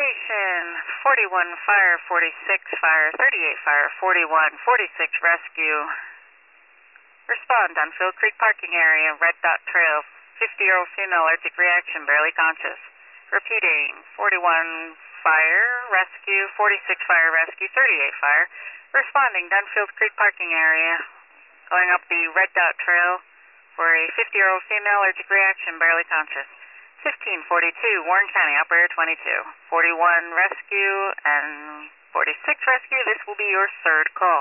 station, 41 fire, 46 fire, 38 fire, 41, 46 rescue. Respond, Dunfield Creek parking area, red dot trail, 50-year-old female allergic reaction, barely conscious. Repeating, 41 fire, rescue, 46 fire, rescue, 38 fire. Responding, Dunfield Creek parking area, going up the red dot trail for a 50-year-old female allergic reaction, barely conscious. 1542, Warren County, upper air 22. 41 rescue and 46 rescue. This will be your third call.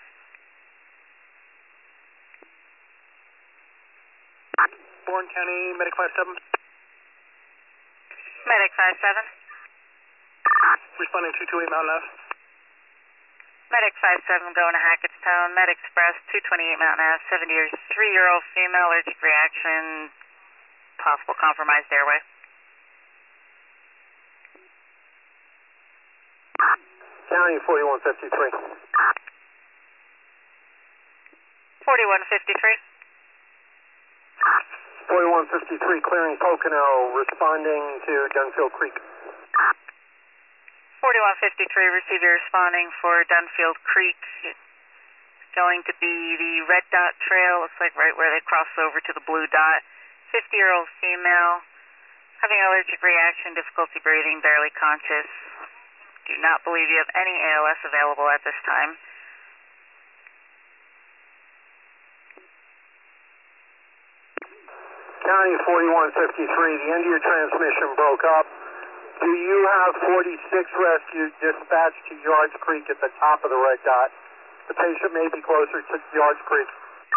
Warren County, Medic 57. Medic 57. Responding 228 Mountain Ave. Medic 57 going to Hackettstown. Med Express 228 Mountain Ave. 73-year-old female allergic reaction. Possible compromised airway. County 4153. 4153. 4153 clearing Pocono, responding to Dunfield Creek. 4153, receiver responding for Dunfield Creek. Going to be the red dot trail, looks like right where they cross over to the blue dot. 50-year-old female, having allergic reaction, difficulty breathing, barely conscious. Do not believe you have any ALS available at this time. County 4153, the end of your transmission broke up. Do you have 46 rescue dispatched to Yards Creek at the top of the red dot? The patient may be closer to Yards Creek.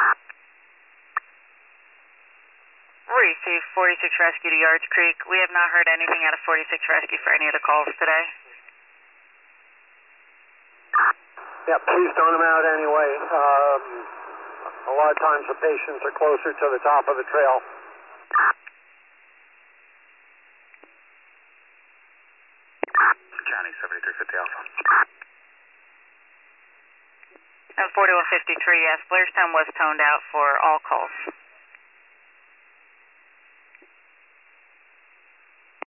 Receive 46 rescue to Yards Creek. We have not heard anything out of 46 rescue for any of the calls today. Yeah, please tone them out anyway. A lot of times the patients are closer to the top of the trail. County 7350 Alpha. And 4153, yes, Blairstown was toned out for all calls.